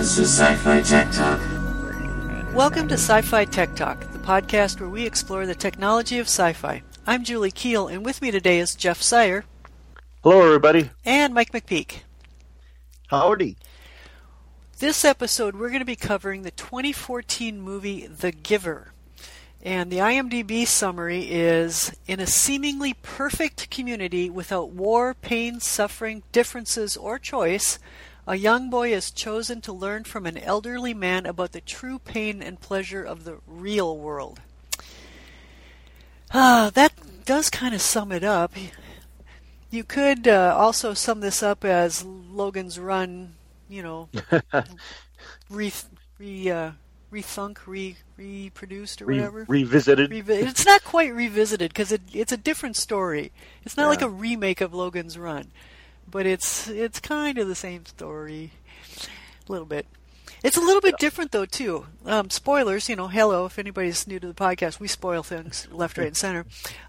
This is Sci-Fi Tech Talk. Welcome to Sci-Fi Tech Talk, the podcast where we explore the technology of sci-fi. I'm Julie Keel, and with me today is Jeff Sire. Hello, everybody. And Mike McPeak. Howdy. This episode, we're going to be covering the 2014 movie The Giver. And the IMDb summary is, in a seemingly perfect community without war, pain, suffering, differences, or choice, a young boy is chosen to learn from an elderly man about the true pain and pleasure of the real world. That does kind of sum it up. You could also sum this up as Logan's Run, reproduced or whatever. Revisited. It's not quite revisited because it's a different story. It's not like a remake of Logan's Run, but it's kind of the same story, a little bit. It's a little bit different though too. Spoilers, hello if anybody's new to the podcast, we spoil things left, right, and center.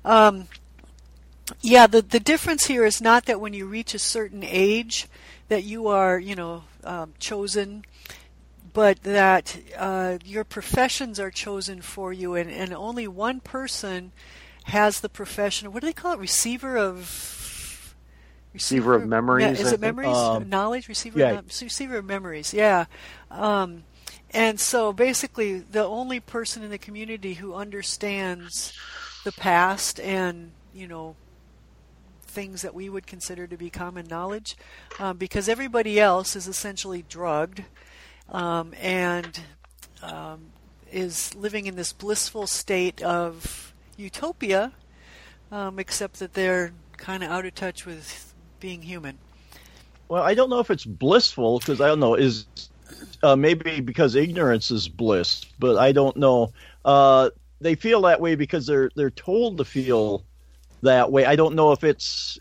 The difference here is not that when you reach a certain age that you are, chosen, but that your professions are chosen for you, and only one person has the profession. What do they call it? Receiver of memories. Is it memories? Knowledge? Receiver of memories. Yeah. And so basically, the only person in the community who understands the past and things that we would consider to be common knowledge, because everybody else is essentially drugged. And is living in this blissful state of utopia, except that they're kind of out of touch with being human. Well, I don't know if it's blissful, because I don't know, is maybe because ignorance is bliss, but I don't know. They feel that way because they're told to feel that way. I don't know if it's...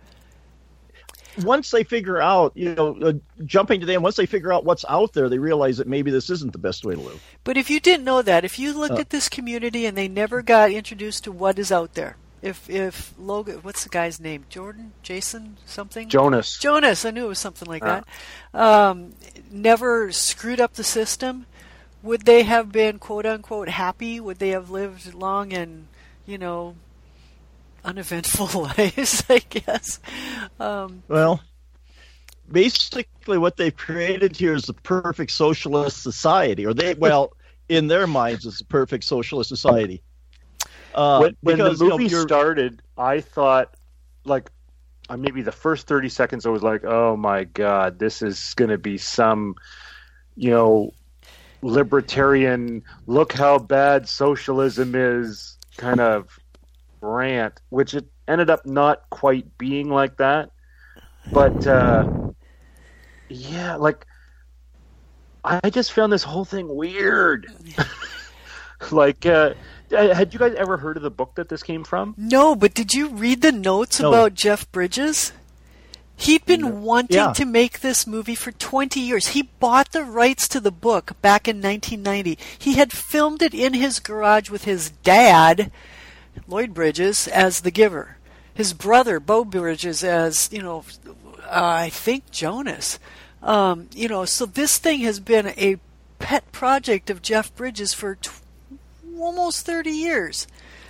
Once they figure out, jumping to the end, once they figure out what's out there, they realize that maybe this isn't the best way to live. But if you didn't know that, if you looked at this community and they never got introduced to what is out there, if Logan, what's the guy's name? Jordan? Jason? Something? Jonas, I knew it was something like that. Never screwed up the system, would they have been, quote-unquote, happy? Would they have lived long and, uneventful lives, I guess? Well, basically what they've created here is the perfect socialist society, in their minds, it's the perfect socialist society. When the movie started, I thought, maybe the first 30 seconds, I was like, oh my God, this is going to be some, libertarian, look how bad socialism is kind of rant, which it ended up not quite being like that. But, I just found this whole thing weird. Had you guys ever heard of the book that this came from? No, but did you read the notes about Jeff Bridges? He'd been wanting to make this movie for 20 years. He bought the rights to the book back in 1990. He had filmed it in his garage with his dad, Lloyd Bridges, as the giver. His brother, Beau Bridges, as, I think Jonas. So this thing has been a pet project of Jeff Bridges for almost 30 years,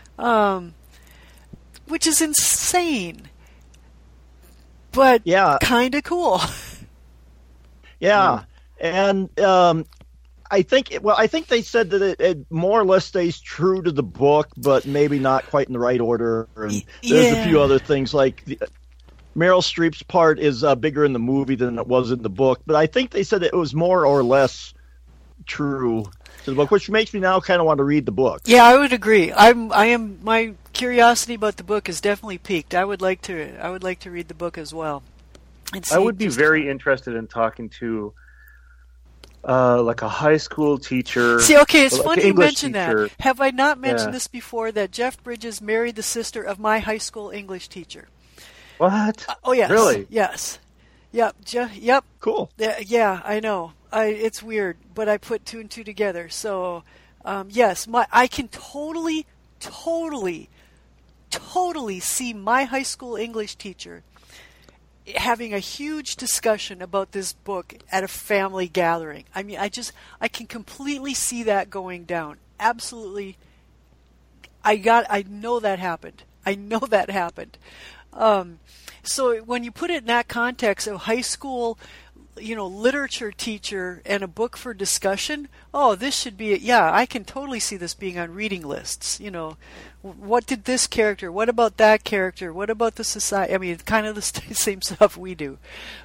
which is insane, but kind of cool. Yeah, and I think they said that it more or less stays true to the book, but maybe not quite in the right order. And there's a few other things, like Meryl Streep's part is bigger in the movie than it was in the book, but I think they said it was more or less true to the book, which makes me now kind of want to read the book. Yeah, I would agree. My curiosity about the book is definitely piqued. I would like to read the book as well. I would be very interested in talking to a high school teacher. See, okay, it's funny you mention teacher. That. Have I not mentioned this before, that Jeff Bridges married the sister of my high school English teacher? What? Oh, yes. Really? Yes. Yep. Yep. Cool. Yeah, I know. It's weird, but I put two and two together. So, yes, I can totally see my high school English teacher having a huge discussion about this book at a family gathering. I mean, I can completely see that going down. Absolutely. I know that happened. I know that happened. So when you put it in that context of high school, literature teacher and a book for discussion, this should be, I can totally see this being on reading lists. What did this character, what about that character, what about the society? I mean, kind of the same stuff we do.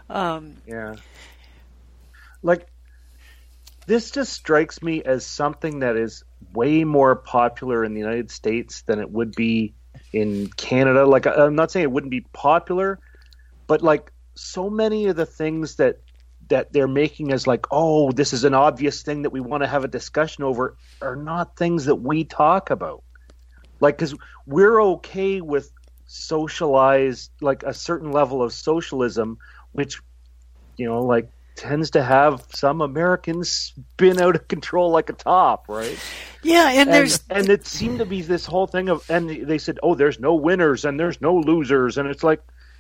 Like, this just strikes me as something that is way more popular in the United States than it would be in Canada. Like, I'm not saying it wouldn't be popular, but like so many of the things that they're making as like, this is an obvious thing that we want to have a discussion over, are not things that we talk about. Like, because we're okay with socialized, like a certain level of socialism, which, like tends to have some Americans spin out of control like a top, right? Yeah, and it seemed to be this whole thing of, and they said, there's no winners and there's no losers, and it's like,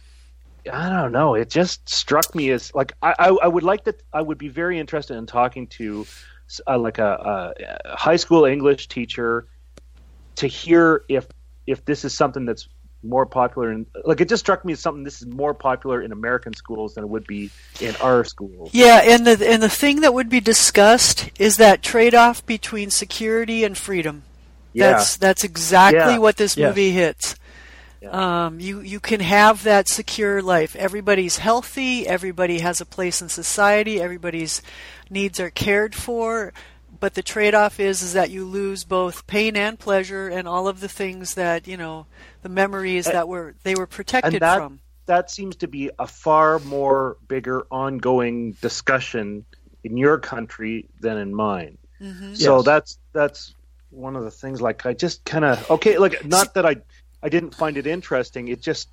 I don't know. It just struck me as like I would be very interested in talking to like a high school English teacher to hear if this is something that's more popular in, like, it just struck me as something this is more popular in American schools than it would be in our schools. Yeah, and the thing that would be discussed is that trade-off between security and freedom. Yeah. That's exactly what this movie hits. Yeah. You can have that secure life. Everybody's healthy. Everybody has a place in society. Everybody's needs are cared for. But the trade-off is that you lose both pain and pleasure and all of the things that, the memories that they were protected from. That seems to be a far more bigger ongoing discussion in your country than in mine. Mm-hmm. So that's one of the things, like, I just kind of, not that I didn't find it interesting. It just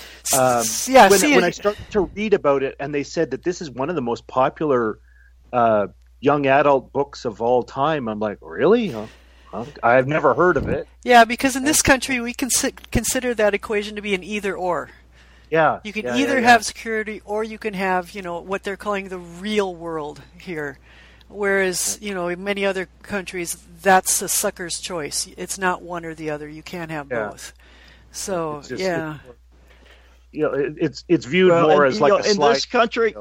when I started to read about it, and they said that this is one of the most popular young adult books of all time, I'm like, really? I've never heard of it. Yeah, because in this country we consider that equation to be an either or. Yeah, you can either have security or you can have what they're calling the real world here. Whereas, in many other countries, that's a sucker's choice. It's not one or the other. You can't have both. So, it's just, it's viewed more as like a in slide. This country,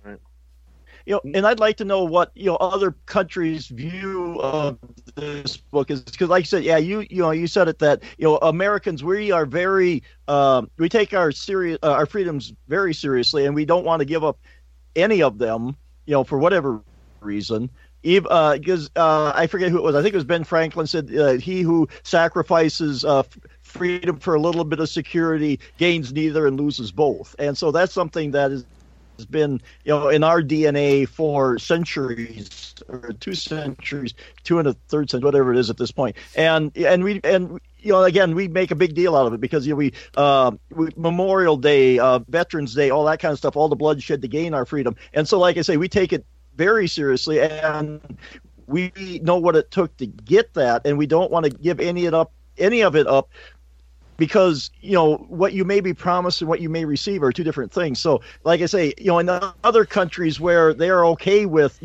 and I'd like to know what other countries' view of this book is, because, like you said, you said it that Americans, we are very we take our freedoms very seriously, and we don't want to give up any of them, for whatever reason. Because I forget who it was. I think it was Ben Franklin said, "He who sacrifices freedom for a little bit of security gains neither and loses both." And so that's something that has been, in our DNA for centuries, or 2 centuries, 2 and a third century, whatever it is at this point. And we again, we make a big deal out of it because we Memorial Day, Veterans Day, all that kind of stuff, all the bloodshed to gain our freedom. And so, like I say, we take it very seriously, and we know what it took to get that, and we don't want to give any of it up. Because, what you may be promised and what you may receive are two different things. So, like I say, in other countries where they are okay with,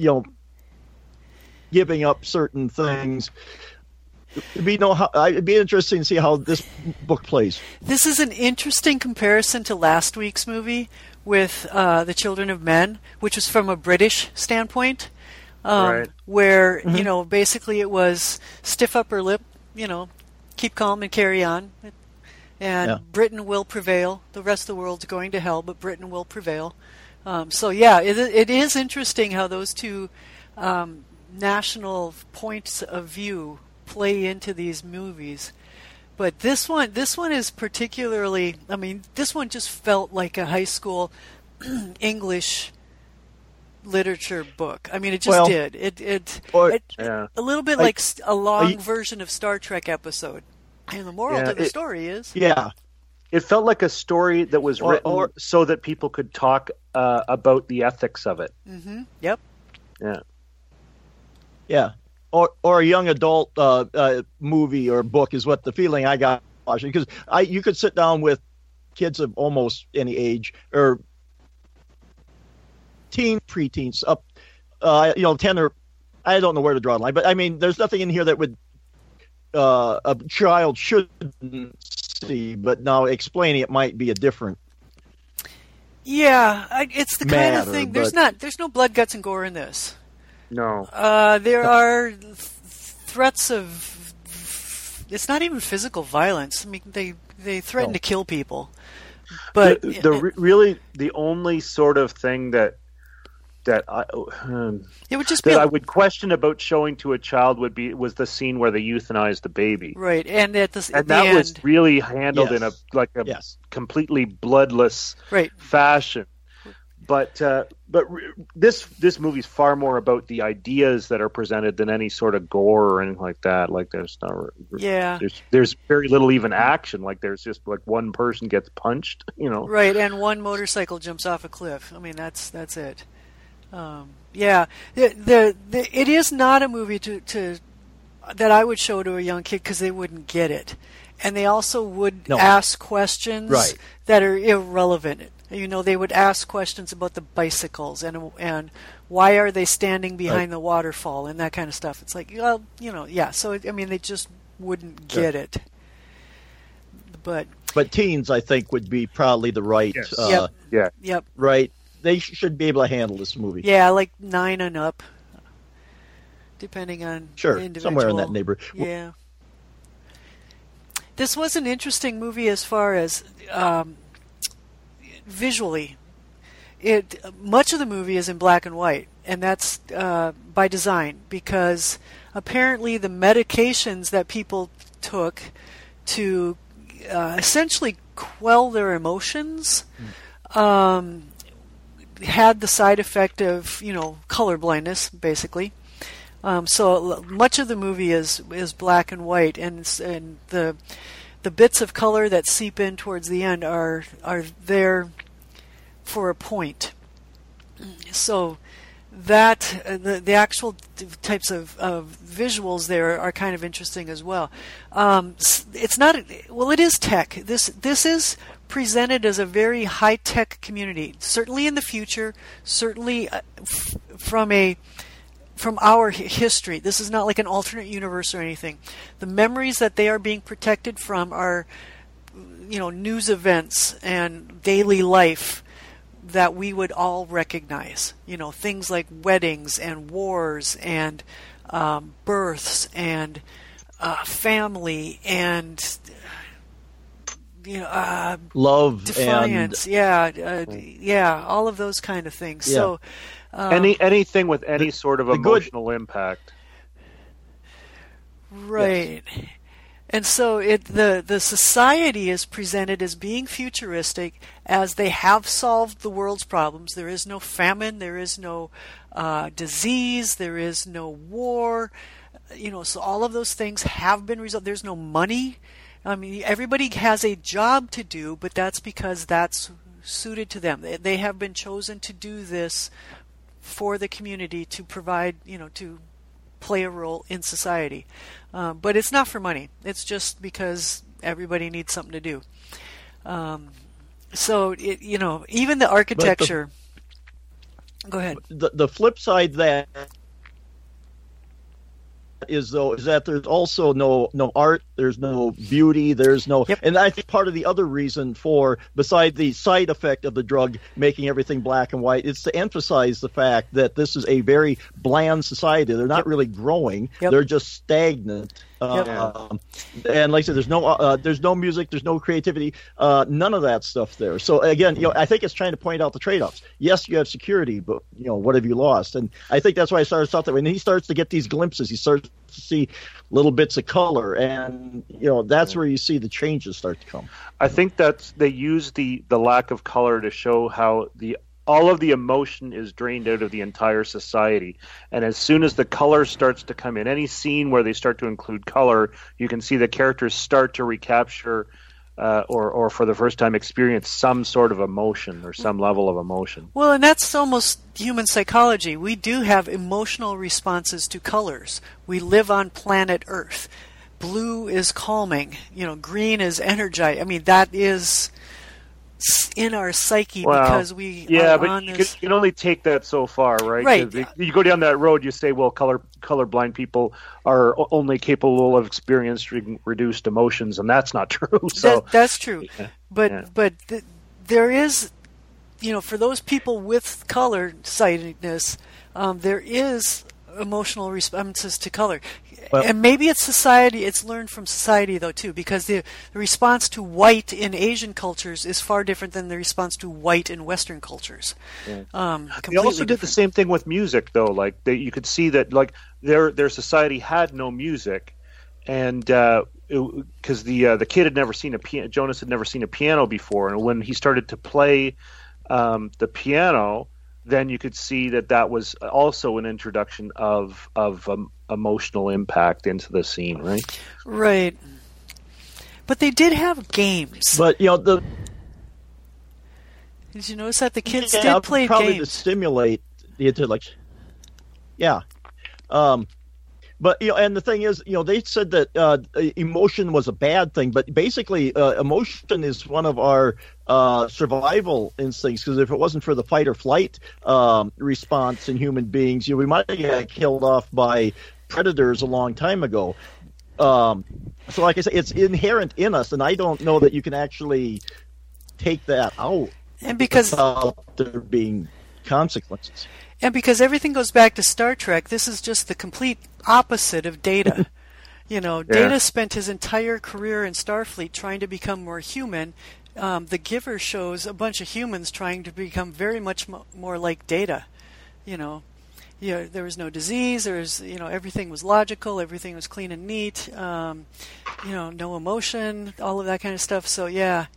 giving up certain things, it'd be interesting to see how this book plays. This is an interesting comparison to last week's movie with The Children of Men, which was from a British standpoint, right. Where, basically it was stiff upper lip, keep calm and carry on. And Britain will prevail. The rest of the world's going to hell, but Britain will prevail. It is interesting how those two national points of view play into these movies. But this one is particularly, this one just felt like a high school English literature book. It just did. It a little bit like a long version of Star Trek episode. And the moral to the story is... Yeah. It felt like a story that was written so that people could talk about the ethics of it. Mm-hmm. Yep. Yeah. Yeah. Or a young adult movie or book is what the feeling I got watching. Because you could sit down with kids of almost any age, or teen, preteens, up, 10 or I don't know where to draw the line, but I mean, there's nothing in here that would a child shouldn't see. But now explaining it might be a different. Yeah, it's the kind of thing. There's no blood, guts, and gore in this. No. There are threats of. It's not even physical violence. I mean, they threaten to kill people. But the only sort of thing that it would just that I would question about showing to a child was the scene where they euthanized the baby. Right, and that was really handled in a completely bloodless fashion. But this movie's far more about the ideas that are presented than any sort of gore or anything like that. Like there's very little even action. Like there's just like one person gets punched, Right, and one motorcycle jumps off a cliff. I mean that's it. It is not a movie to that I would show to a young kid because they wouldn't get it, and they also would ask questions that are irrelevant. They would ask questions about the bicycles and why are they standing behind the waterfall and that kind of stuff. It's like, So I mean, they just wouldn't get it. But teens, I think, would be probably the right. Yep. Right. They should be able to handle this movie. Yeah, like 9 and up, depending on the individual. Somewhere in that neighborhood. Yeah. This was an interesting movie as far as visually. Much of the movie is in black and white, and that's by design, because apparently the medications that people took to essentially quell their emotions had the side effect of, color blindness, basically. So much of the movie is black and white, and the bits of color that seep in towards the end are there for a point. So that the actual types of visuals there are kind of interesting as well. It's not it is tech. This is presented as a very high-tech community. Certainly in the future, certainly from our history. This is not like an alternate universe or anything. The memories that they are being protected from are, news events and daily life that we would all recognize. Things like weddings and wars and births and family and love, defiance, all of those kind of things. Yeah. So anything with any sort of emotional impact, right? Yes. And so the society is presented as being futuristic, as they have solved the world's problems. There is no famine, there is no disease, there is no war. So all of those things have been resolved. There's no money. I mean, everybody has a job to do, but that's because that's suited to them. They have been chosen to do this for the community, to provide, to play a role in society. But it's not for money. It's just because everybody needs something to do. So, even the architecture... Go ahead. The flip side of that is that there's also no art, there's no beauty, there's no, and I think part of the other reason beside the side effect of the drug making everything black and white, it's to emphasize the fact that this is a very bland society. They're not really growing; they're just stagnant. And like I said, there's no music, there's no creativity, none of that stuff there. So again, I think it's trying to point out the trade-offs. Yes, you have security, but what have you lost? And I think that's why I started off that way. When he starts to get these glimpses, he starts to see little bits of color, and that's where you see the changes start to come. I think they use the lack of color to show how all of the emotion is drained out of the entire society. And as soon as the color starts to come in, any scene where they start to include color, you can see the characters start to recapture or for the first time experience some sort of emotion or some level of emotion. Well, and that's almost human psychology. We do have emotional responses to colors. We live on planet Earth. Blue is calming. Green is energizing. I mean, that is in our psyche because we are on on this. You can only take that so far, right? Right. You go down that road, you say, well, colorblind people are only capable of experiencing reduced emotions, and that's not true. So that's true. But there is, for those people with color sightedness, there is emotional responses to color. And maybe it's society, it's learned from society, though, too, because the response to white in Asian cultures is far different than the response to white in Western cultures. Yeah. They also did the same thing with music, though. Like, you could see that, like, their society had no music, and because the kid had never seen Jonas had never seen a piano before, and when he started to play the piano, then you could see that was also an introduction of emotional impact into the scene, right? Right. But they did have games. But did you notice that the kids did play probably games to stimulate the intellect? Yeah. But and the thing is, they said that emotion was a bad thing, but basically, emotion is one of our survival instincts. Because if it wasn't for the fight or flight response in human beings, we might have got killed off by predators a long time ago. So, like I said, it's inherent in us, and I don't know that you can actually take that out. And because without there being consequences. And because everything goes back to Star Trek, this is just the complete opposite of Data. Data spent his entire career in Starfleet trying to become more human. The Giver shows a bunch of humans trying to become very much more like Data. There was no disease. There was, everything was logical. Everything was clean and neat. No emotion. All of that kind of stuff. So yeah.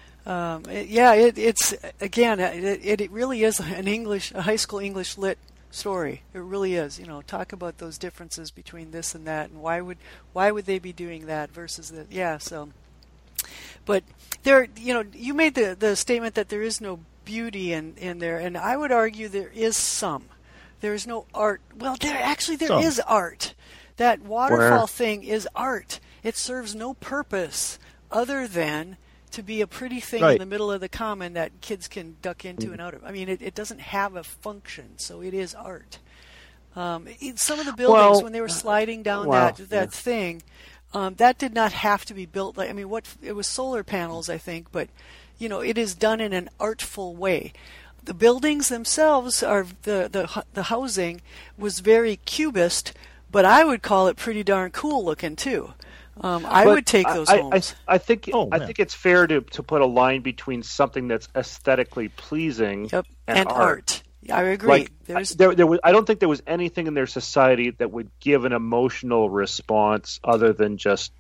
It's again, it really is a high school English lit story. It really is. Talk about those differences between this and that, and why would they be doing that versus the So, but there, you made the statement that there is no beauty in there, and I would argue there is some. There is no art. Well, there is art. That waterfall thing is art. It serves no purpose other than to be a pretty thing in the middle of the common that kids can duck into and out of. I mean, it doesn't have a function, so it is art. Some of the buildings, when they were sliding down that thing, that did not have to be built. It was solar panels, I think, but it is done in an artful way. The buildings themselves are the housing was very cubist, but I would call it pretty darn cool looking too. I would take those homes. I think it's fair to put a line between something that's aesthetically pleasing and art. I agree. I don't think there was anything in their society that would give an emotional response other than just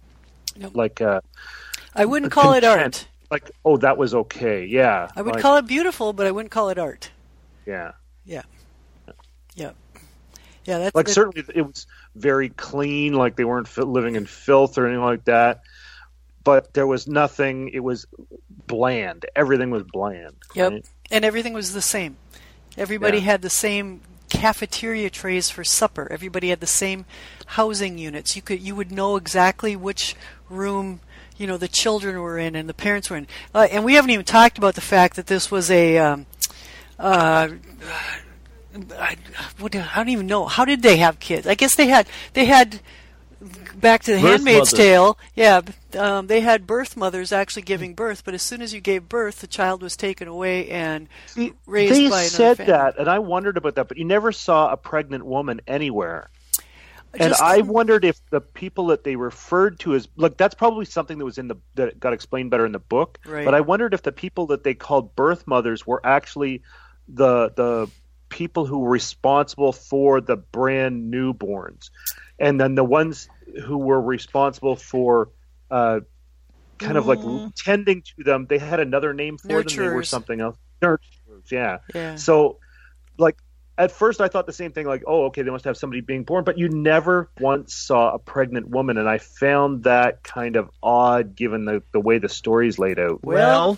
I wouldn't call it art. Like, oh, that was okay. Yeah. I would call it beautiful, but I wouldn't call it art. Yeah. Yeah. Yeah. Yeah, certainly it was very clean, like they weren't living in filth or anything like that. But there was nothing. It was bland. Everything was bland. Yep, right? And everything was the same. Everybody had the same cafeteria trays for supper. Everybody had the same housing units. You would know exactly which room the children were in and the parents were in. And we haven't even talked about the fact that this was a. I don't even know. How did they have kids? I guess they had back to the Handmaid's Tale. Yeah, they had birth mothers actually giving birth, but as soon as you gave birth, the child was taken away and raised by another family. They said that, and I wondered about that, but you never saw a pregnant woman anywhere. And I wondered if the people that they referred to as that's probably something that was that got explained better in the book. Right. But I wondered if the people that they called birth mothers were actually the people who were responsible for the brand newborns, and then the ones who were responsible for kind of like tending to them, they had another name for them. They were something else. Nurturers, yeah. So, at first I thought the same thing, oh, okay, they must have somebody being born, but you never once saw a pregnant woman, and I found that kind of odd given the way the story's laid out. Well,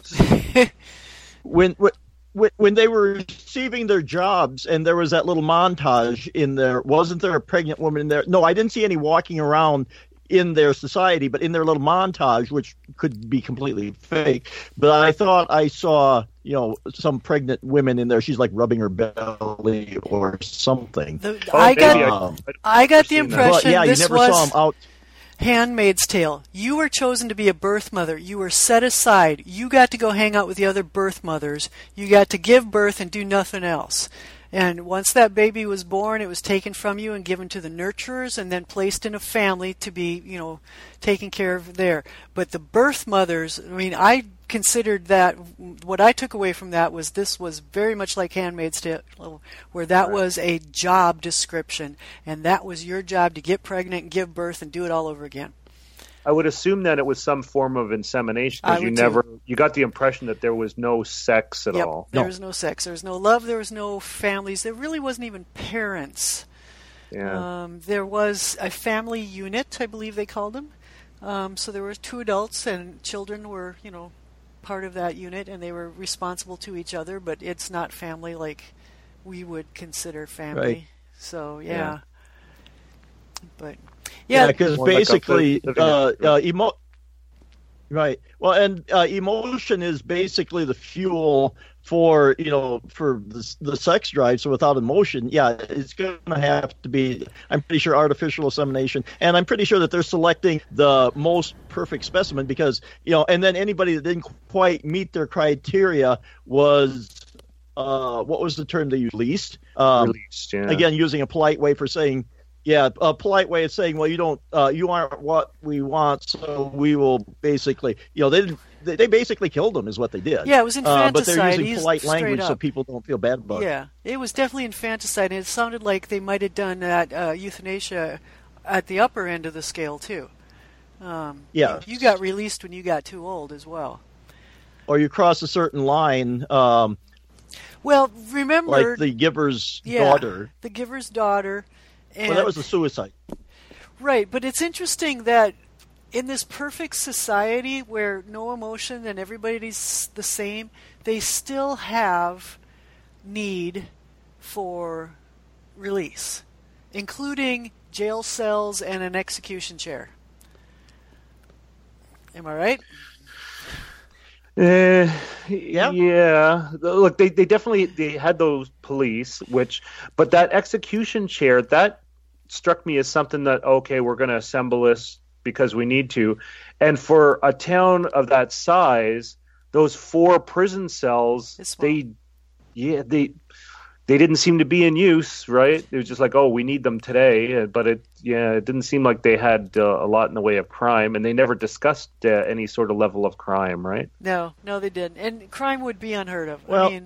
when they were receiving their jobs and there was that little montage in there, wasn't there a pregnant woman in there? No, I didn't see any walking around in their society, but in their little montage, which could be completely fake. But I thought I saw, some pregnant women in there. She's like rubbing her belly or something. I got the impression you never saw them out. Handmaid's Tale. You were chosen to be a birth mother. You were set aside. You got to go hang out with the other birth mothers. You got to give birth and do nothing else. And once that baby was born, it was taken from you and given to the nurturers and then placed in a family to be, taken care of there. But the birth mothers, I considered that, what I took away from that was this was very much like Handmaid's Tale, where that was a job description, and that was your job to get pregnant and give birth and do it all over again. I would assume that it was some form of insemination because you got the impression that there was no sex at all. There was no sex. There was no love. There was no families. There really wasn't even parents. Yeah. There was a family unit, I believe they called them. So there were 2 adults and children were, part of that unit, and they were responsible to each other, but it's not family like we would consider family. Right. So, yeah. But... Yeah, because basically, right. Well, and emotion is basically the fuel for the sex drive. So without emotion, it's going to have to be, I'm pretty sure, artificial insemination, and I'm pretty sure that they're selecting the most perfect specimen because and then anybody that didn't quite meet their criteria was. What was the term they used? Released. Released. Yeah. Again, using a polite way for saying. Yeah, a polite way of saying, well, you aren't what we want, so we will basically, they basically killed him is what they did. Yeah, it was infanticide. But they're using polite language so people don't feel bad about it. Yeah, it was definitely infanticide, and it sounded like they might have done that euthanasia at the upper end of the scale, too. You got released when you got too old as well. Or you cross a certain line. Well, remember... Like the giver's daughter. The giver's daughter... Well, that was a suicide. Right, but it's interesting that in this perfect society where no emotion and everybody's the same, they still have need for release, including jail cells and an execution chair. Am I right? Yeah. Look, they definitely had those police, but that execution chair, that struck me as something that, okay, we're going to assemble this because we need to. And for a town of that size, those 4 prison cells, they didn't seem to be in use, right? It was just like, oh, we need them today. But it didn't seem like they had a lot in the way of crime, and they never discussed any sort of level of crime, right? No, they didn't. And crime would be unheard of. Well,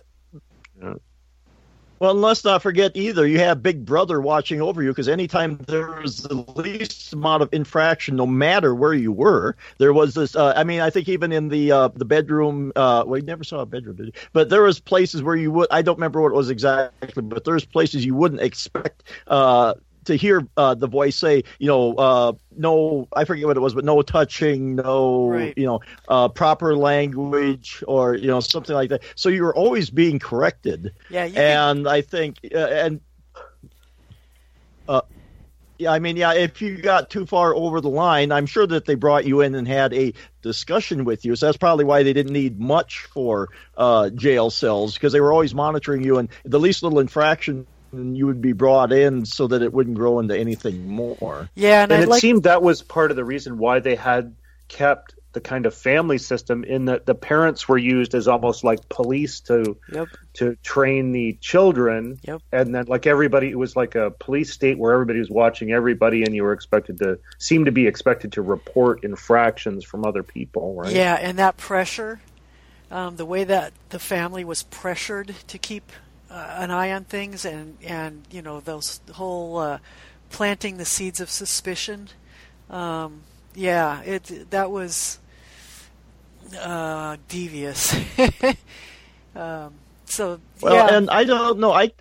Well, and let's not forget either, you have Big Brother watching over you because anytime there was the least amount of infraction, no matter where you were, there was this, I think even in the bedroom, we never saw a bedroom, did you? But there was places where you would, I don't remember what it was exactly, but there's places you wouldn't expect to hear the voice say, no, I forget what it was, but no touching, no, right. Proper language or, something like that. So you were always being corrected. Yeah. I think, if you got too far over the line, I'm sure that they brought you in and had a discussion with you. So that's probably why they didn't need much for jail cells, because they were always monitoring you, and the least little infraction you would be brought in so that it wouldn't grow into anything more. Yeah, and it seemed that was part of the reason why they had kept the kind of family system, in that the parents were used as almost like police to train the children. Yep. And then like everybody, it was like a police state where everybody was watching everybody, and you were expected to report infractions from other people, right? Yeah, and that pressure, the way that the family was pressured to keep an eye on things, and those whole planting the seeds of suspicion. That was devious. And I don't know. I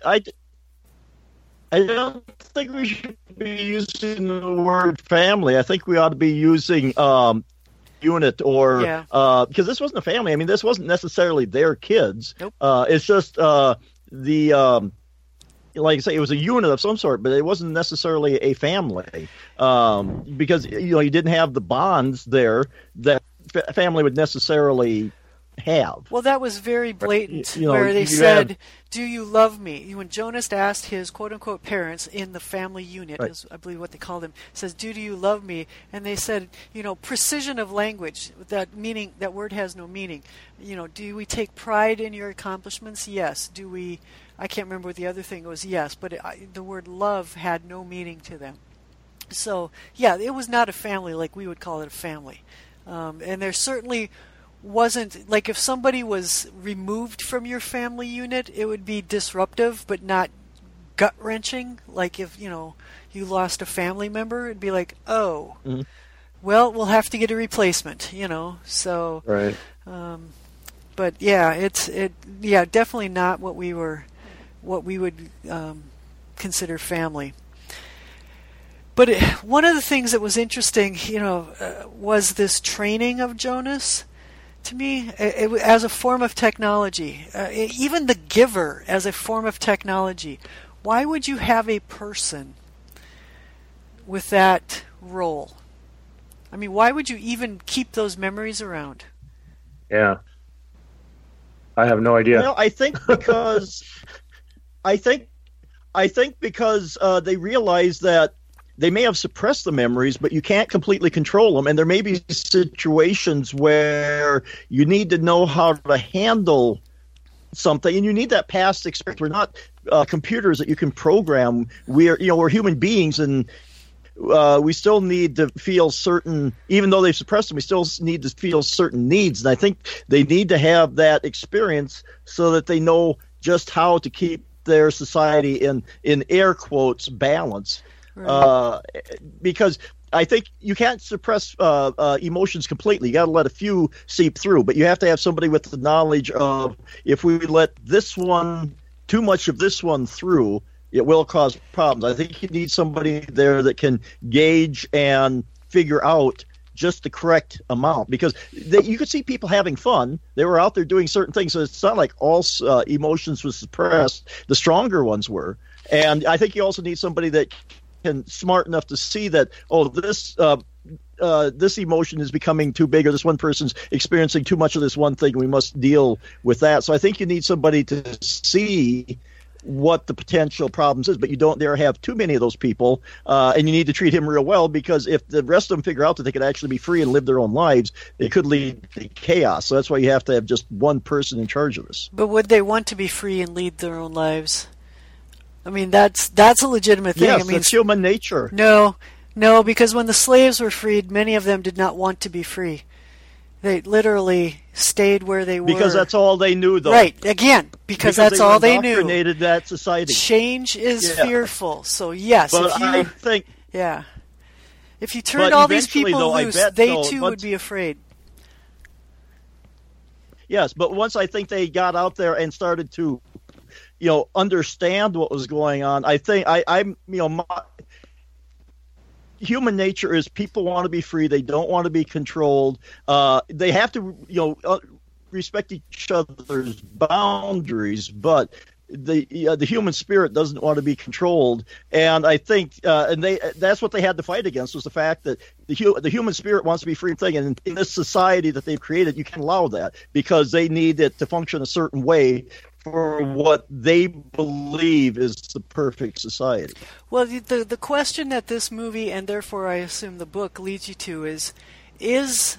don't think we should be using the word family. I think we ought to be using unit or because this wasn't a family. I mean, this wasn't necessarily their kids. Nope. It's just like I say, it was a unit of some sort, but it wasn't necessarily a family, because you didn't have the bonds there that family would necessarily have. Well, that was very blatant, where they said, "Do you love me?" When Jonas asked his quote-unquote parents in the family unit, is I believe what they called him, says, "Do you love me?" And they said, precision of language. That word has no meaning. Do we take pride in your accomplishments? Yes. Do we? I can't remember what the other thing was. Yes, but the word love had no meaning to them. So yeah, it was not a family like we would call it a family, and there certainly wasn't, like, if somebody was removed from your family unit, it would be disruptive but not gut-wrenching. Like if you lost a family member, it'd be like, oh, well, we'll have to get a replacement. So right. But yeah, definitely not what we would consider family. But one of the things that was interesting, was this training of Jonas. To me, as a form of technology, even the giver as a form of technology. Why would you have a person with that role? I mean, why would you even keep those memories around? Yeah, I have no idea. Well, I think because they realize that they may have suppressed the memories, but you can't completely control them. And there may be situations where you need to know how to handle something, and you need that past experience. We're not computers that you can program. We're human beings, and we still need to feel certain, even though they've suppressed them, we still need to feel certain needs. And I think they need to have that experience so that they know just how to keep their society in air quotes balance. Right. Because I think you can't suppress emotions completely. You got to let a few seep through, but you have to have somebody with the knowledge of, if we let too much of this one through, it will cause problems. I think you need somebody there that can gauge and figure out just the correct amount, because you could see people having fun. They were out there doing certain things, so it's not like all emotions were suppressed. The stronger ones were. And I think you also need somebody that smart enough to see that, this emotion is becoming too big, or this one person's experiencing too much of this one thing. We must deal with that. So I think you need somebody to see what the potential problems is, but you don't dare have too many of those people, and you need to treat him real well, because if the rest of them figure out that they could actually be free and live their own lives, it could lead to chaos. So that's why you have to have just one person in charge of this. But would they want to be free and lead their own lives? I mean, that's a legitimate thing. Yes, I mean, it's human nature. No, because when the slaves were freed, many of them did not want to be free. They literally stayed where they were. Because that's all they knew, though. Right, again, because that's all they knew. Indoctrinated that society. Change is fearful. So, yes. But I think... Yeah. If you turned all these people loose, they too would be afraid. Yes, but once I think they got out there and started to understand what was going on, I think human nature is people want to be free. They don't want to be controlled. They have to, respect each other's boundaries, but the human spirit doesn't want to be controlled. And I think, that's what they had to fight against, was the fact that the human spirit wants to be free thing. And in this society that they've created, you can't allow that, because they need it to function a certain way for what they believe is the perfect society. Well, the question that this movie, and therefore I assume the book, leads you to is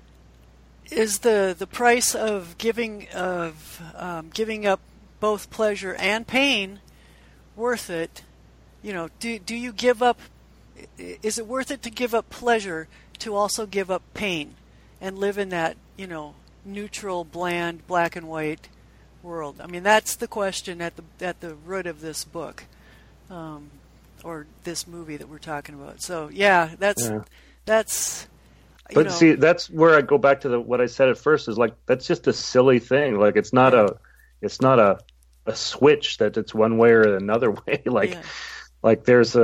the price of giving up both pleasure and pain worth it? Do you give up? Is it worth it to give up pleasure to also give up pain and live in that neutral, bland, black and white world? I mean, that's the question at the root of this book, or this movie that we're talking about. So yeah, that's. But see, that's where I go back to what I said at first. Is like, that's just a silly thing. Like, it's not a switch that it's one way or another way. Like there's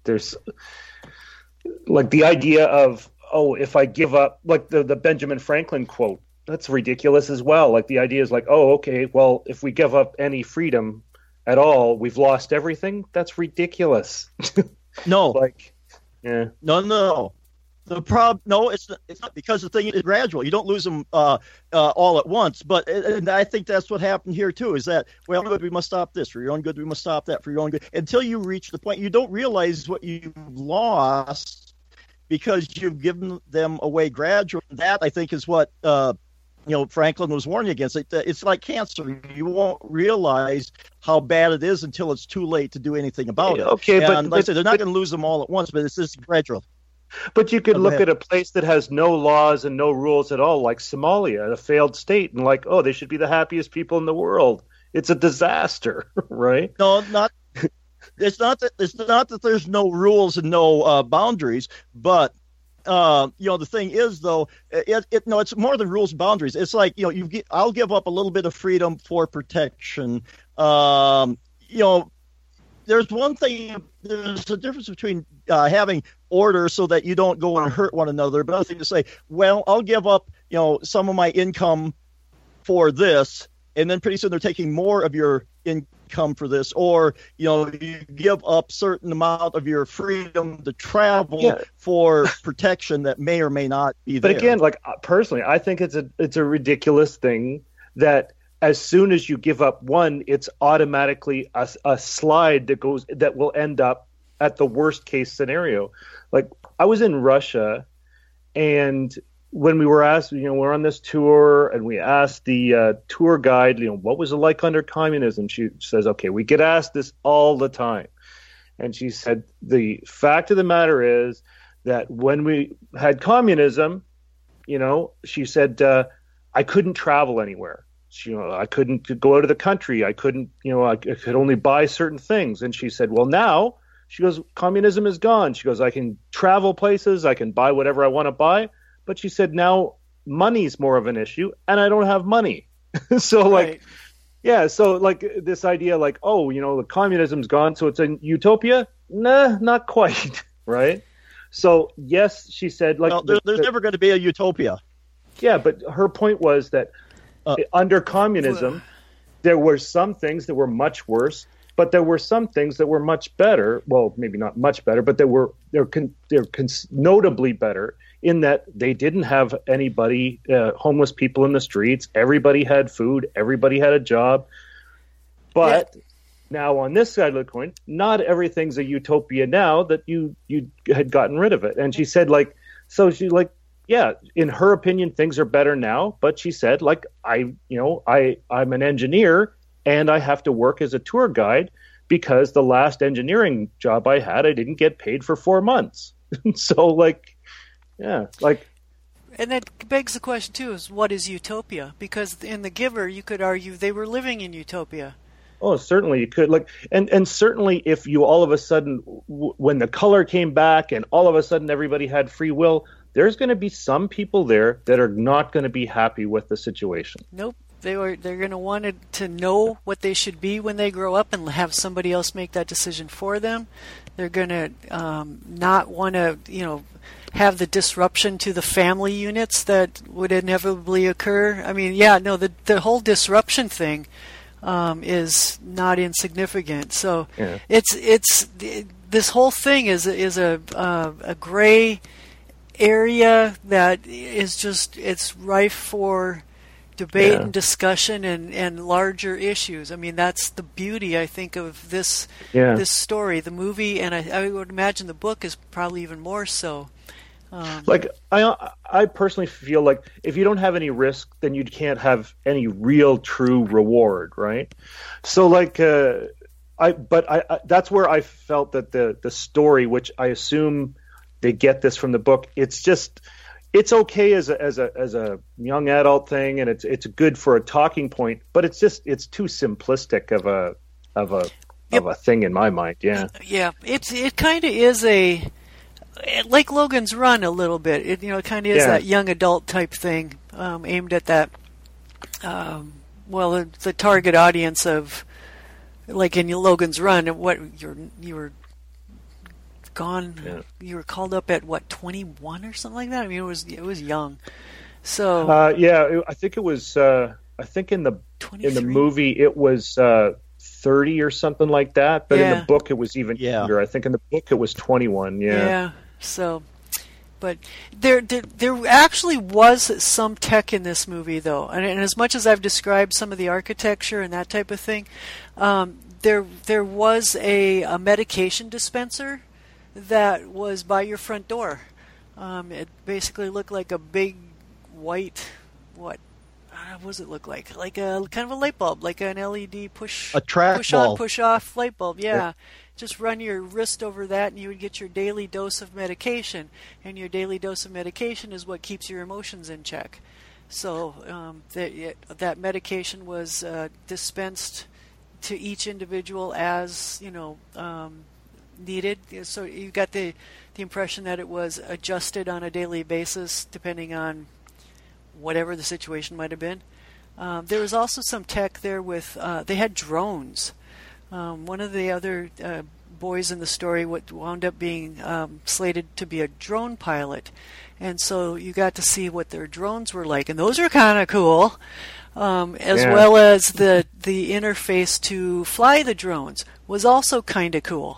like the idea of, if I give up, like the Benjamin Franklin quote. That's ridiculous as well. Like, the idea is like, okay, well, if we give up any freedom, at all. We've lost everything. That's ridiculous. No, no. The problem, no, it's not, because the thing is gradual. You don't lose them all at once. But and I think that's what happened here too. Is that, well, good, we must stop this. For your own good, we must stop that. For your own good, until you reach the point you don't realize what you've lost because you've given them away gradually. That, I think, is what Franklin was warning against. It's like cancer. You won't realize how bad it is until it's too late to do anything about it. Okay, and like I said, they're not going to lose them all at once, but it's just gradual. But you could look at a place that has no laws and no rules at all, like Somalia, a failed state, and like, oh, they should be the happiest people in the world. It's a disaster, right? No, not. It's not that there's no rules and no boundaries, but the thing is, though, it's more than rules and boundaries. It's like, I'll give up a little bit of freedom for protection. There's one thing. There's a difference between having order so that you don't go and hurt one another. But other thing to say, well, I'll give up, some of my income for this, and then pretty soon they're taking more of your income for this, or you give up certain amount of your freedom to travel for protection that may or may not be there. But again, like personally, I think it's a ridiculous thing that as soon as you give up one, it's automatically a slide that will end up at the worst case scenario. Like, I was in Russia, and when we were asked, we're on this tour, and we asked the tour guide, what was it like under communism? She says, okay, we get asked this all the time. And she said, the fact of the matter is that when we had communism, she said, I couldn't travel anywhere. I couldn't go out of the country. I couldn't, I could only buy certain things. And she said, well, now, she goes, communism is gone. She goes, I can travel places. I can buy whatever I want to buy. But she said, now money's more of an issue, and I don't have money. So, right. So this idea, like, oh, the communism's gone, so it's a utopia? Nah, not quite, right? So, yes, she said, like... Well, there's never going to be a utopia. Yeah, but her point was that under communism, there were some things that were much worse, but there were some things that were much better. Well, maybe not much better, but they're notably better in that they didn't have anybody, homeless people in the streets. Everybody had food. Everybody had a job. But now on this side of the coin, not everything's a utopia now that you had gotten rid of it. And she said, in her opinion, things are better now. But she said, I'm an engineer, and I have to work as a tour guide because the last engineering job I had, I didn't get paid for 4 months. So, and that begs the question, too, is what is utopia? Because in The Giver, you could argue they were living in utopia. Oh, certainly you could. And certainly if you all of a sudden, when the color came back and all of a sudden everybody had free will, there's going to be some people there that are not going to be happy with the situation. Nope. They're going to want to know what they should be when they grow up and have somebody else make that decision for them. They're going to not want to, have the disruption to the family units that would inevitably occur. I mean, the whole disruption thing is not insignificant. So it's this whole thing is a gray area that is just, it's rife for debate and discussion and larger issues. I mean, that's the beauty, I think, of this story. The movie, and I would imagine the book is probably even more so. I personally feel like if you don't have any risk, then you can't have any real true reward, right? So that's where I felt that the story, which I assume they get this from the book, it's okay as a young adult thing, and it's good for a talking point, but it's too simplistic of a thing in my mind. It kind of is like Logan's Run a little bit. It kind of is that young adult type thing, aimed at that. The target audience of, like in Logan's Run, what you were gone. Yeah. You were called up at 21 or something like that. I mean, it was young. So I think it was. I think in the 23? in the movie it was 30 or something like that. But in the book, it was even younger. I think in the book it was 21. Yeah. So, but there actually was some tech in this movie, though, and as much as I've described some of the architecture and that type of thing, there was a medication dispenser that was by your front door. It basically looked like a big white what does it look like? Like a kind of a light bulb, like an LED push on, push off light bulb. Yeah. Just run your wrist over that, and you would get your daily dose of medication. And your daily dose of medication is what keeps your emotions in check. So that medication was dispensed to each individual as needed. So you got the impression that it was adjusted on a daily basis depending on whatever the situation might have been. There was also some tech there with they had drones. One of the other boys in the story wound up being slated to be a drone pilot, and so you got to see what their drones were like, and those are kind of cool, as well as the interface to fly the drones was also kind of cool.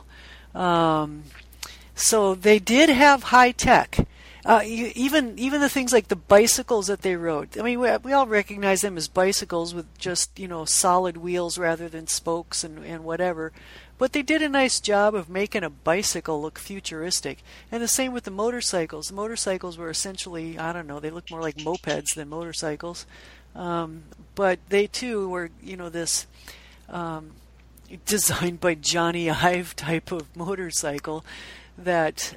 So they did have high tech. Even the things like the bicycles that they rode. I mean, we all recognize them as bicycles with just solid wheels rather than spokes and whatever. But they did a nice job of making a bicycle look futuristic. And the same with the motorcycles. The motorcycles were essentially, I don't know, they look more like mopeds than motorcycles. But they too were, this designed by Johnny Ive type of motorcycle that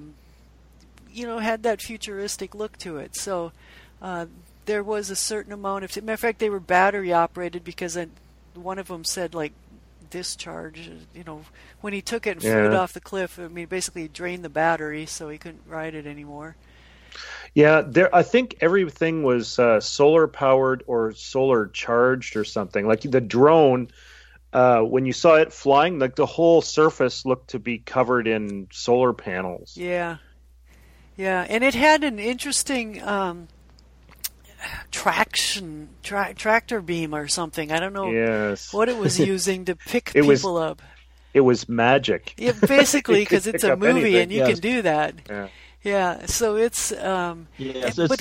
had that futuristic look to it. So there was a certain amount of... Matter of fact, they were battery operated because one of them said, like, discharge. When he took it and flew it off the cliff, I mean, basically drained the battery, so he couldn't ride it anymore. Yeah, I think everything was solar powered or solar charged or something. Like the drone, when you saw it flying, like the whole surface looked to be covered in solar panels. Yeah. Yeah, and it had an interesting tractor beam or something. I don't know what it was using to pick people up. It was magic. Yeah, basically, because it's a movie and you can do that. Yeah, so it's... I was going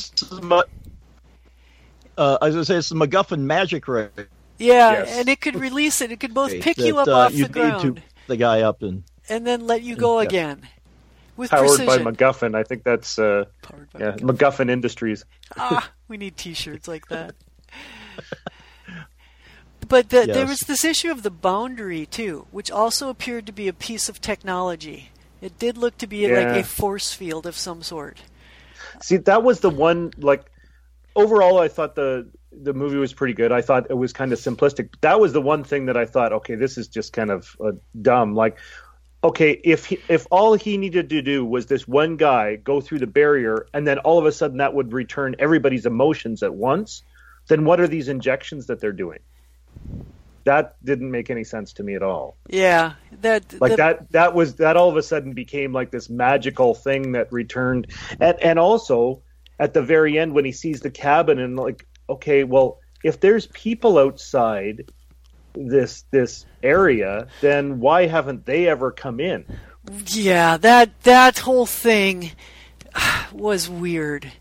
to say it's the MacGuffin magic ray. Yeah, and it could release it. It could both pick you up off the ground. Need to the guy up and then let you go again. With powered precision. by MacGuffin. I think that's MacGuffin Industries. We need T-shirts like that. But there was this issue of the boundary too, which also appeared to be a piece of technology. It did look to be like a force field of some sort. See, that was the one. Like overall, I thought the movie was pretty good. I thought it was kind of simplistic. That was the one thing that I thought, okay, this is just kind of dumb. Like, okay, if all he needed to do was this one guy go through the barrier, and then all of a sudden that would return everybody's emotions at once, then what are these injections that they're doing? That didn't make any sense to me at all. Yeah, that all of a sudden became like this magical thing that returned, and also at the very end when he sees the cabin and like, okay, well, if there's people outside this area, then why haven't they ever come in? Yeah, that whole thing was weird,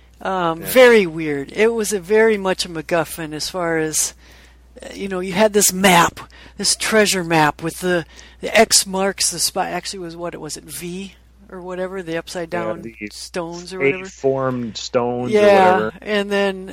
very weird. It was very much a MacGuffin as far as you had this map, this treasure map with the X marks the spot. Actually, was it V or whatever, the upside down stones or whatever, formed stones or whatever, and then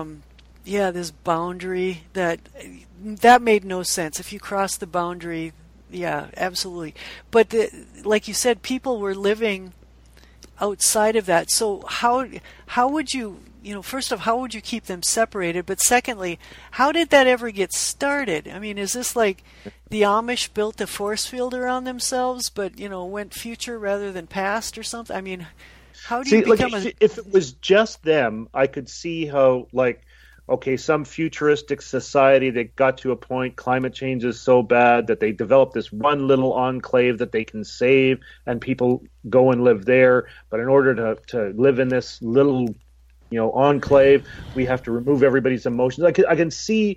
this boundary that made no sense. If you cross the boundary, yeah, absolutely. But like you said, people were living outside of that. So how would you, first off, how would you keep them separated? But secondly, how did that ever get started? I mean, is this like the Amish built a force field around themselves, but went future rather than past or something? I mean, how do you become if it was just them, I could see how, like, okay, some futuristic society that got to a point, climate change is so bad that they develop this one little enclave that they can save, and people go and live there. But in order to live in this little, enclave, we have to remove everybody's emotions. I can see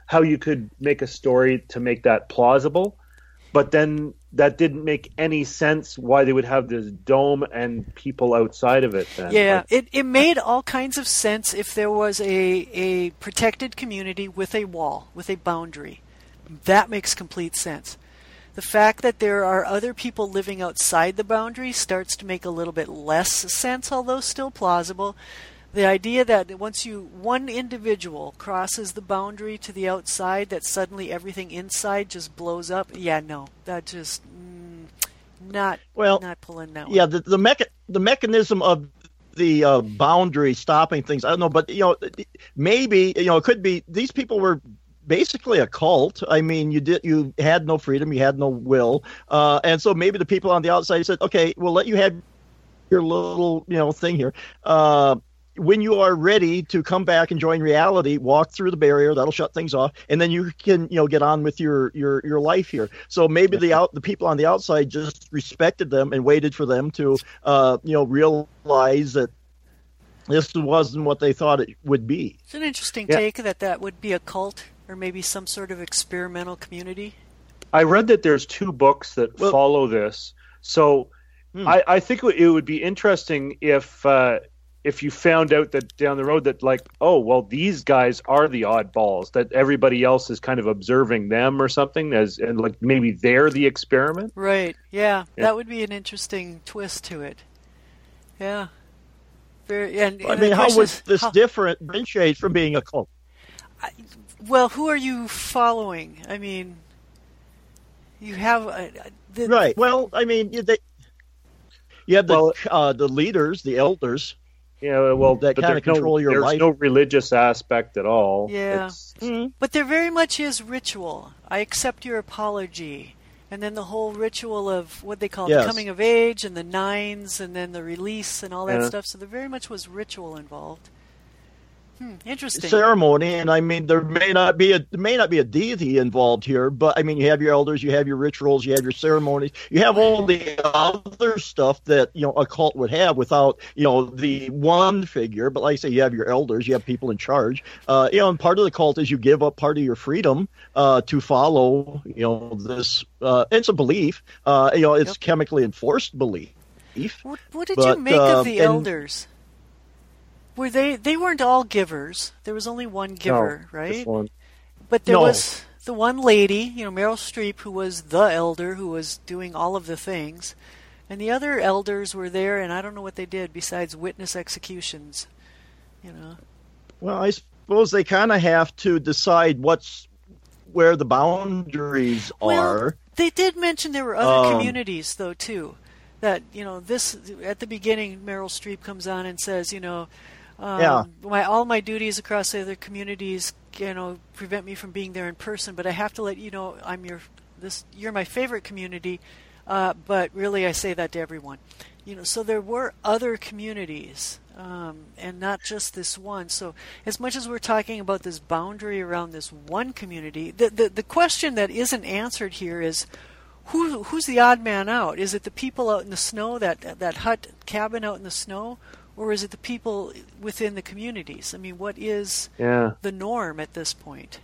how you could make a story to make that plausible, but then that didn't make any sense why they would have this dome and people outside of it then. Yeah, it made all kinds of sense if there was a protected community with a wall, with a boundary. That makes complete sense. The fact that there are other people living outside the boundary starts to make a little bit less sense, although still plausible. The idea that once one individual crosses the boundary to the outside, that suddenly everything inside just blows up. Yeah, no, that just not pulling that one. Yeah, the mechanism of the boundary stopping things, I don't know, but maybe it could be these people were basically a cult. I mean, you had no freedom, you had no will, and so maybe the people on the outside said, "Okay, we'll let you have your little thing here." When you are ready to come back and join reality, walk through the barrier. That'll shut things off, and then you can get on with your life here. So maybe the people on the outside just respected them and waited for them to realize that this wasn't what they thought it would be. It's an interesting take that would be a cult or maybe some sort of experimental community. I read that there's 2 books that follow this, so I think it would be interesting if you found out that down the road that these guys are the oddballs, that everybody else is kind of observing them or something, and maybe they're the experiment. Right. Yeah. That would be an interesting twist to it. Yeah. How was this differentiate from being a cult? Who are you following? I mean, you have right. Well, I mean, you have the leaders, the elders. Yeah, well, that kind of control your life. There's no religious aspect at all. Yeah, but there very much is ritual. I accept your apology, and then the whole ritual of what they call the coming of age and the 9s, and then the release and all that stuff. So there very much was ritual involved. Interesting ceremony, and I mean there may not be a deity involved here, but I mean you have your elders, you have your rituals, you have your ceremonies, you have all the other stuff that a cult would have without the one figure. But like I say, you have your elders, you have people in charge. And part of the cult is you give up part of your freedom to follow this. It's a belief. It's chemically enforced belief. What did you make of the elders? Were they weren't all givers. There was only one giver, right? Just one. But there was the one lady, Meryl Streep, who was the elder, who was doing all of the things. And the other elders were there, and I don't know what they did besides witness executions. Well, I suppose they kind of have to decide where the boundaries are. They did mention there were other communities, though, too. That, this, at the beginning, Meryl Streep comes on and says, all my duties across the other communities, prevent me from being there in person, but I have to let you know you're my favorite community, but really I say that to everyone. So there were other communities, and not just this one. So as much as we're talking about this boundary around this one community, the question that isn't answered here is, who's the odd man out? Is it the people out in the snow, that hut cabin out in the snow, or is it the people within the communities? I mean, what is the norm at this point?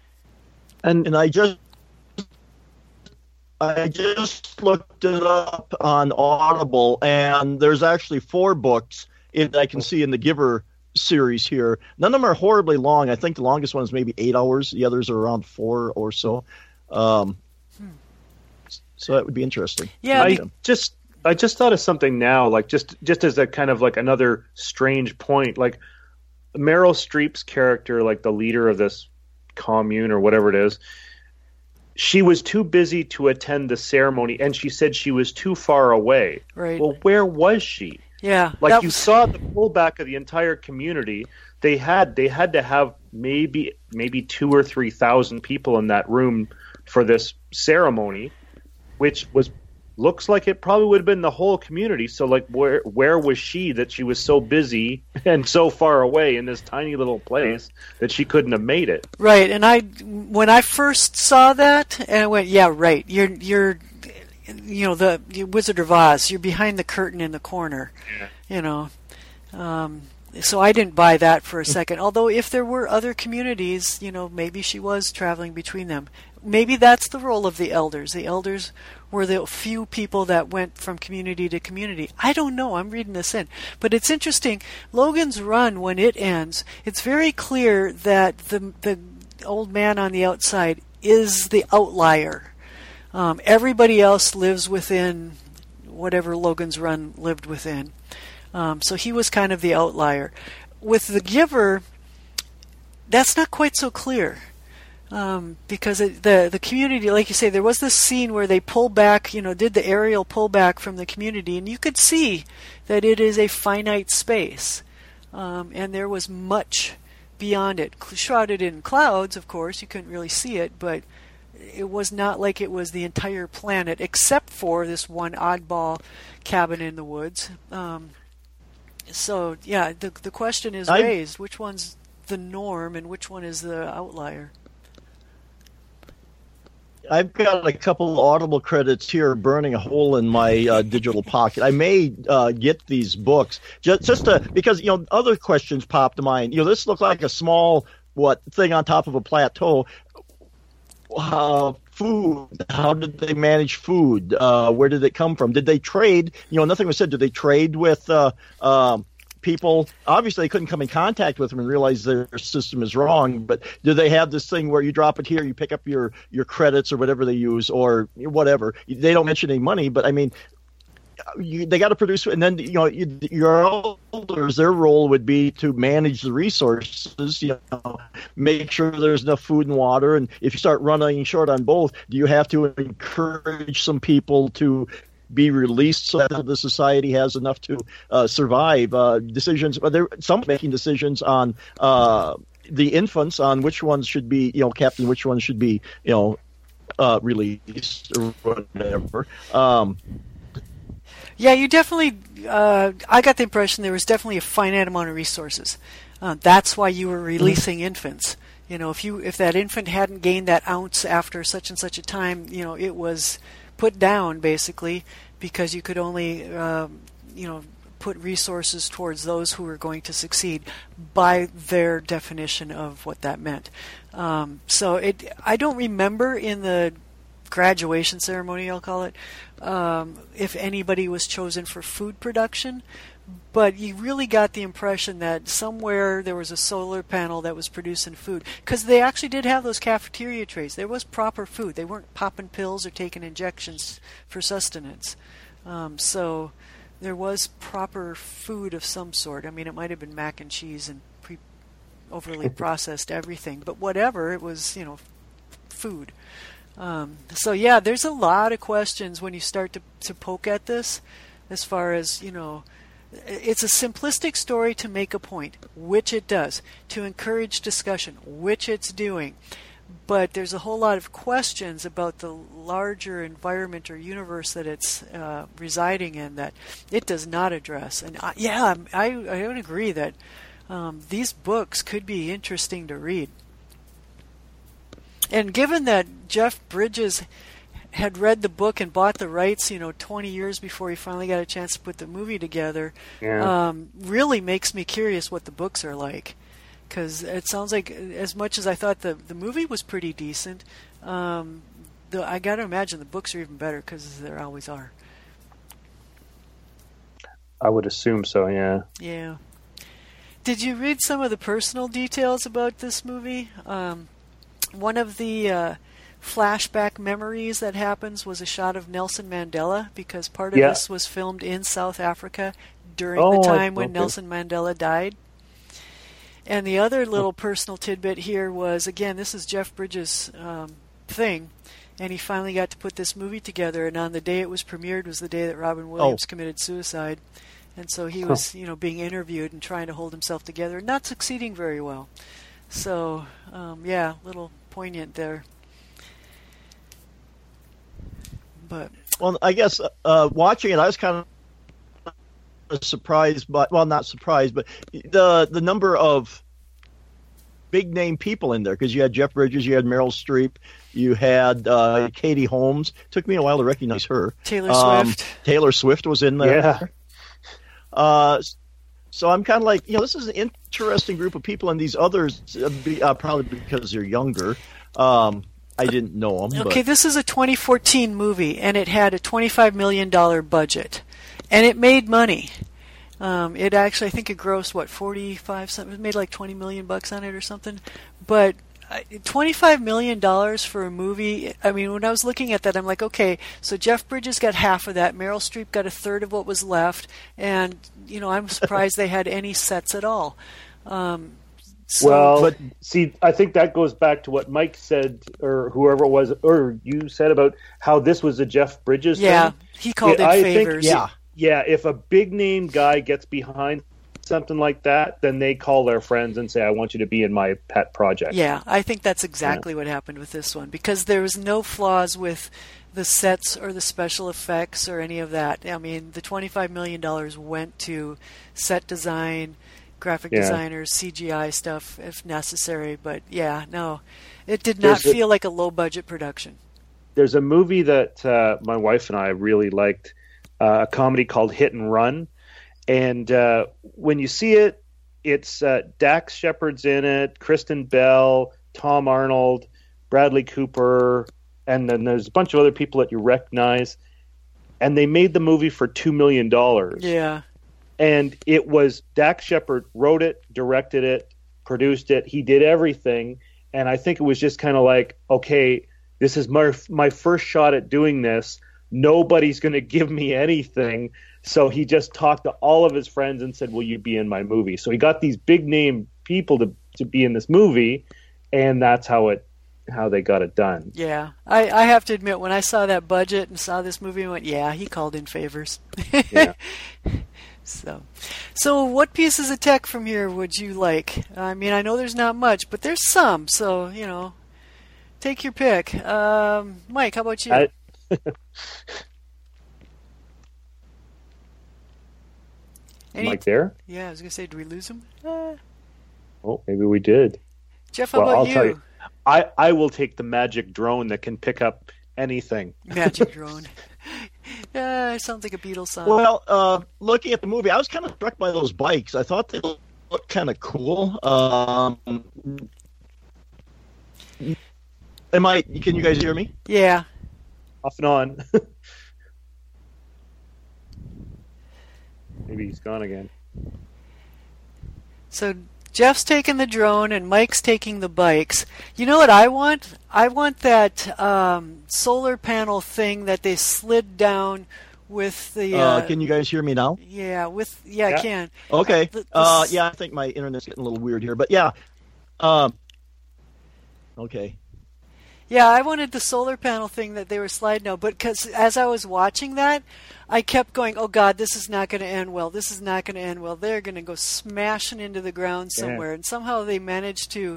And I just looked it up on Audible, and there's actually 4 books I can see in the Giver series here. None of them are horribly long. I think the longest one is maybe 8 hours. The others are around 4 or so. So that would be interesting. Yeah, I just thought of something now, just as a kind of another strange point. Meryl Streep's character, the leader of this commune or whatever it is, she was too busy to attend the ceremony, and she said she was too far away. Right. Well, where was she? Yeah. You saw the pullback of the entire community. They had to have maybe 2,000 or 3,000 people in that room for this ceremony, which looks like it probably would have been the whole community. So where was she that she was so busy and so far away in this tiny little place that she couldn't have made it? Right. And when I first saw that, and I went, yeah, right. You're the Wizard of Oz. You're behind the curtain in the corner. Yeah. So I didn't buy that for a second. Although if there were other communities, maybe she was traveling between them. Maybe that's the role of the elders. The elders were the few people that went from community to community. I don't know. I'm reading this in. But it's interesting. Logan's Run, when it ends, it's very clear that the old man on the outside is the outlier. Everybody else lives within whatever Logan's Run lived within. So he was kind of the outlier. With the Giver, that's not quite so clear. Because the community, like you say, there was this scene where they pull back, did the aerial pullback from the community, and you could see that it is a finite space. And there was much beyond it. Shrouded in clouds, of course, you couldn't really see it, but it was not like it was the entire planet, except for this one oddball cabin in the woods. So, yeah, the question is raised. Which one's the norm and which one is the outlier? I've got a couple Audible credits here burning a hole in my digital pocket. I may get these books just because, other questions pop to mind. This looked like a small thing on top of a plateau. Food. How did they manage food? Where did it come from? Did they trade? Nothing was said. Did they trade with people? Obviously, they couldn't come in contact with them and realize their system is wrong. But do they have this thing where you drop it here, you pick up your credits or whatever they use or whatever? They don't mention any money, but I mean, they got to produce, and then your elders, their role would be to manage the resources, make sure there's enough food and water. And if you start running short on both, do you have to encourage some people to be released so that the society has enough to survive? Decisions, some making decisions on the infants, on which ones should be kept and which ones should be released or whatever. Yeah, you definitely. I got the impression there was definitely a finite amount of resources. That's why you were releasing infants. If that infant hadn't gained that ounce after such and such a time, it was put down basically because you could only, put resources towards those who were going to succeed by their definition of what that meant. I don't remember in the graduation ceremony, I'll call it, if anybody was chosen for food production, but you really got the impression that somewhere there was a solar panel that was producing food, because they actually did have those cafeteria trays. There was proper food. They weren't popping pills or taking injections for sustenance. So there was proper food of some sort. I mean, it might have been mac and cheese and overly processed everything, but whatever, it was, food. So yeah, there's a lot of questions when you start to poke at this, as far as, it's a simplistic story to make a point, which it does, to encourage discussion, which it's doing. But there's a whole lot of questions about the larger environment or universe that it's residing in that it does not address. And I would agree that these books could be interesting to read. And given that Jeff Bridges had read the book and bought the rights, 20 years before he finally got a chance to put the movie together, really makes me curious what the books are like. Because it sounds like, as much as I thought the movie was pretty decent, I got to imagine the books are even better, because there always are. I would assume so, yeah. Yeah. Did you read some of the personal details about this movie? One of the flashback memories that happens was a shot of Nelson Mandela, because part of this was filmed in South Africa during the time when Nelson Mandela died. And the other little personal tidbit here was, again, this is Jeff Bridges' thing, and he finally got to put this movie together, and on the day it was premiered was the day that Robin Williams committed suicide. And so he was, being interviewed and trying to hold himself together, and not succeeding very well. So, little poignant there. But I guess watching it, I was kind of surprised, not surprised, but the number of big name people in there, because you had Jeff Bridges, you had Meryl Streep, you had Katie Holmes. Took me a while to recognize her. Taylor Swift. Taylor Swift was in there. So I'm kind of like, this is an interesting group of people, and these others, probably because they're younger, I didn't know them. Okay, this is a 2014 movie, and it had a $25 million budget, and it made money. It actually, I think it grossed, 45 something, it made like $20 million on it or something, but $25 million for a movie, I mean, when I was looking at that, I'm like, okay, so Jeff Bridges got half of that, Meryl Streep got a third of what was left, and, I'm surprised they had any sets at all. See, I think that goes back to what Mike said, or whoever it was, or you said about how this was a Jeff Bridges thing. He called in favors. Yeah, if a big-name guy gets behind something like that, then they call their friends and say, I want you to be in my pet project. Yeah, I think that's exactly what happened with this one, because there was no flaws with the sets or the special effects or any of that. I mean, the $25 million went to set design, graphic designers, CGI stuff if necessary, but it did not feel like a low-budget production. There's a movie that my wife and I really liked, a comedy called Hit and Run. And when you see it, it's Dax Shepard's in it, Kristen Bell, Tom Arnold, Bradley Cooper, and then there's a bunch of other people that you recognize. And they made the movie for $2 million. Yeah. And it was Dax Shepard wrote it, directed it, produced it. He did everything. And I think it was just kind of like, okay, this is my first shot at doing this. Nobody's going to give me anything. So he just talked to all of his friends and said, will you be in my movie? So he got these big name people to be in this movie, and that's how they got it done. Yeah. I have to admit, when I saw that budget and saw this movie, I went, he called in favors. Yeah. So what pieces of tech from here would you like? I mean, I know there's not much, but there's some. So, take your pick. Mike, how about you? Mike there? Yeah, I was going to say, did we lose him? Oh, maybe we did. Jeff, how about you? Tell you, I will take the magic drone that can pick up anything. Magic drone. It sounds like a Beatles song. Well, looking at the movie, I was kind of struck by those bikes. I thought they looked kind of cool. Can you guys hear me? Yeah. Off and on. Maybe he's gone again. So Jeff's taking the drone and Mike's taking the bikes. You know what I want? I want that solar panel thing that they slid down with the... can you guys hear me now? Yeah, I can. Okay. I think my internet's getting a little weird here, but yeah. Okay. Yeah, I wanted the solar panel thing that they were sliding out, but because as I was watching that, I kept going, oh God, this is not going to end well. This is not going to end well. They're going to go smashing into the ground somewhere. Yeah. And somehow they managed to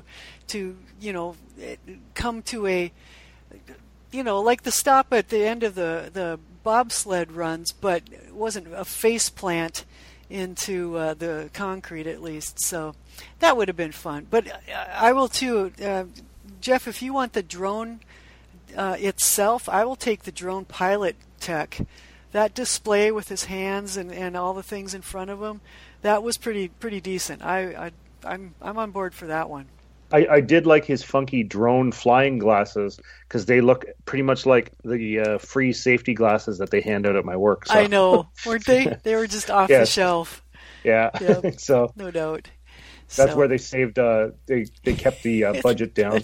come to a, like the stop at the end of the bobsled runs, but it wasn't a face plant into the concrete at least. So that would have been fun. But I will too... Jeff, if you want the drone itself, I will take the drone pilot tech. That display with his hands and all the things in front of him, that was pretty decent. I'm on board for that one. I did like his funky drone flying glasses because they look pretty much like the free safety glasses that they hand out at my work. So. I know, weren't they? They were just off the shelf. Yeah, yep. So no doubt. That's where they saved. They kept the budget down.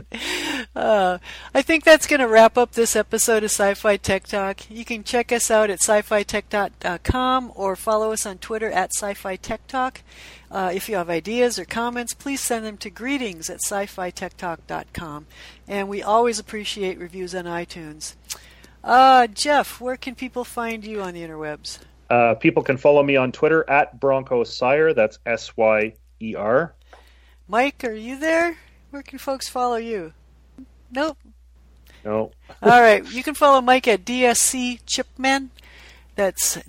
I think that's going to wrap up this episode of Sci-Fi Tech Talk. You can check us out at sci-fi-tech.com or follow us on Twitter at Sci-Fi Tech Talk. If you have ideas or comments, please send them to greetings@sci-fi-tech-talk.com. And we always appreciate reviews on iTunes. Jeff, where can people find you on the interwebs? People can follow me on Twitter at BroncoSire. That's SYER. Mike, are you there? Where can folks follow you? Nope. No. All right. You can follow Mike at DSC Chipman. That's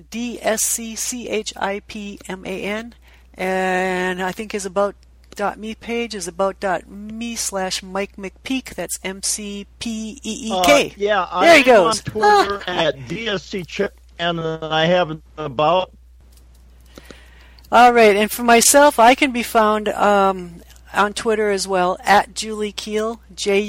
DSCCHIPMAN. And I think his about.me page is about.me/Mike McPeak. That's MCPEEK. There he goes. On Twitter at DSC Chipman, and I have about. All right, and for myself, I can be found on Twitter as well, at Julie Kuehl,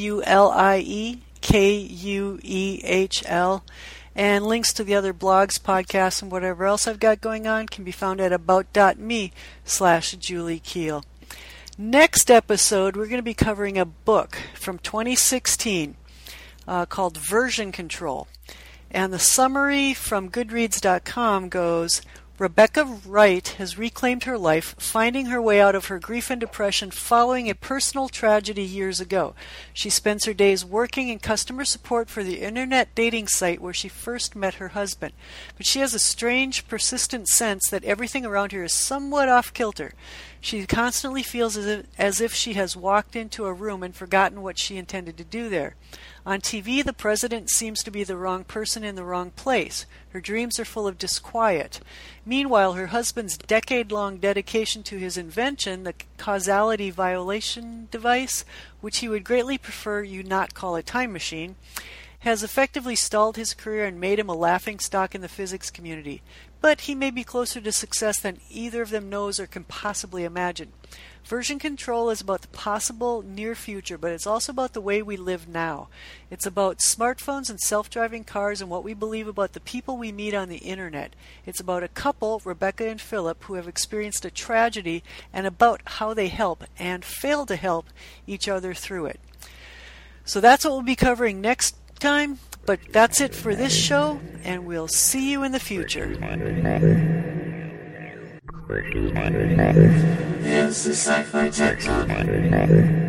JuliEKuehl. And links to the other blogs, podcasts, and whatever else I've got going on can be found at about.me/Julie Kuehl. Next episode, we're going to be covering a book from 2016 called Version Control. And the summary from Goodreads.com goes, Rebecca Wright has reclaimed her life, finding her way out of her grief and depression following a personal tragedy years ago. She spends her days working in customer support for the internet dating site where she first met her husband. But she has a strange, persistent sense that everything around her is somewhat off-kilter. She constantly feels as if she has walked into a room and forgotten what she intended to do there. On TV, the president seems to be the wrong person in the wrong place. Her dreams are full of disquiet. Meanwhile, her husband's decade-long dedication to his invention, the causality violation device, which he would greatly prefer you not call a time machine, has effectively stalled his career and made him a laughingstock in the physics community. But he may be closer to success than either of them knows or can possibly imagine. Version Control is about the possible near future, but it's also about the way we live now. It's about smartphones and self-driving cars and what we believe about the people we meet on the internet. It's about a couple, Rebecca and Philip, who have experienced a tragedy and about how they help and fail to help each other through it. So that's what we'll be covering next time, but that's it for this show, and we'll see you in the future. It's the Sci-Fi Tech Talk.